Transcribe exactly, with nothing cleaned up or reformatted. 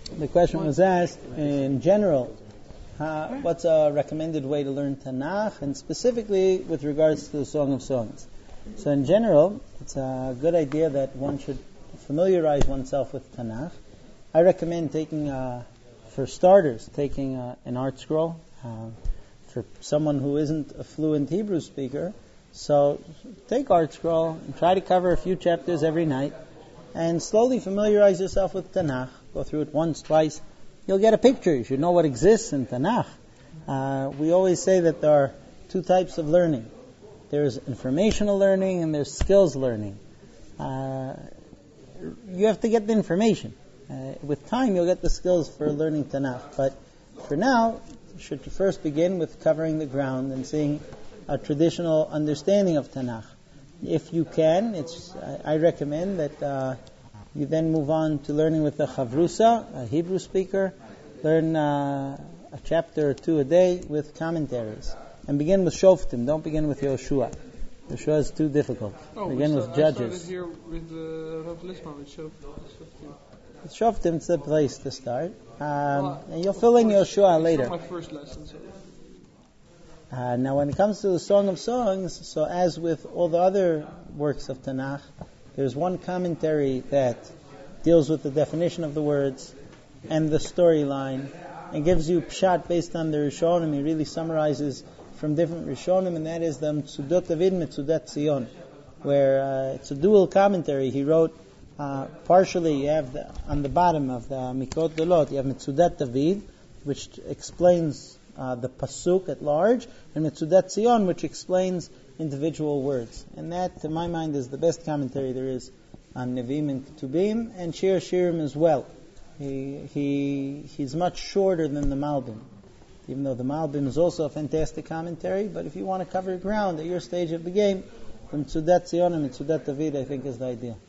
The question was asked in general, uh, what's a recommended way to learn Tanakh, and specifically with regards to the Song of Songs. So in general, it's a good idea that one should familiarize oneself with Tanakh. I recommend taking, uh, for starters, taking uh, an art scroll. Uh, for someone who isn't a fluent Hebrew speaker, so take art scroll and try to cover a few chapters every night, and slowly familiarize yourself with Tanakh. Go through it once, twice. You'll get a picture. You should know what exists in Tanakh. Uh, we always say that there are two types of learning. There's informational learning and there's skills learning. Uh, you have to get the information. Uh, with time, you'll get the skills for learning Tanakh. But for now, you should first begin with covering the ground and seeing a traditional understanding of Tanakh. If you can, it's I recommend that uh, you then move on to learning with a chavrusa, a Hebrew speaker. Learn uh, a chapter or two a day with commentaries. And begin with Shoftim. Don't begin with Yoshua. Yoshua is too difficult. Oh, begin with I Judges. started here with uh, Rav Lisman, with Shoftim. With Shoftim, it's the place to start. Um, well, and you'll fill in Yoshua later. It's not my first lesson, so... Uh, now, when it comes to the Song of Songs, so as with all the other works of Tanakh, there's one commentary that deals with the definition of the words and the storyline and gives you pshat based on the Rishonim. He really summarizes from different Rishonim, and that is the Mitzudot David, Mitzudat Tzion, where uh, it's a dual commentary. He wrote uh, partially, you have the, on the bottom of the Mikot Dolot, you have Mitzudat David, which explains Uh, the pasuk at large, and Mitzudat Tzion, which explains individual words. And that, to my mind, is the best commentary there is on Nevi'im and Ketubim, and Shir Shirim as well. He, he he's much shorter than the Malbim, even though the Malbim is also a fantastic commentary. But if you want to cover ground at your stage of the game, Mitzudat Tzion and Mitzudat David, I think, is the ideal.